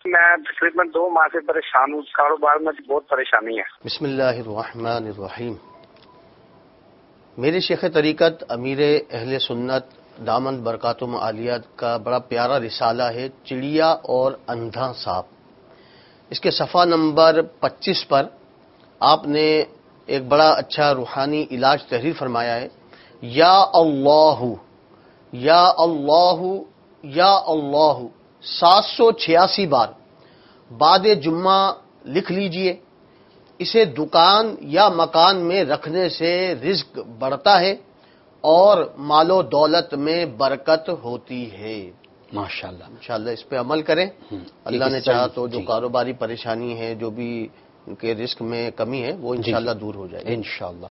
मैं तकरीबन 2 माह से परेशान हूँ। कारोबार में बहुत परेशानी है। बिस्मिल्लाहिर्रहमानिर्रहीम। मेरे शेख तरीक़त अमीर अहले सुन्नत दामन बरकातुम आलिया का बड़ा प्यारा रिसाला है चिड़िया और अंधा सांप। इसके सफ़ा नंबर 25 पर आपने एक बड़ा अच्छा रूहानी इलाज तहरीर फरमाया है। या अल्लाहु या अल्लाहु या अल्लाहु 786 बार बाद जुम्मा लिख लीजिए। इसे दुकान या मकान में रखने से रिज्क बढ़ता है और मालो दौलत में बरकत होती है। माशाअल्लाह। इंशाअल्लाह इस पे अमल करें। अल्लाह ने चाहा तो जो कारोबारी परेशानी है, जो भी उनके रिस्क में कमी है, वो इंशाअल्लाह दूर हो जाएगी। इंशाअल्लाह।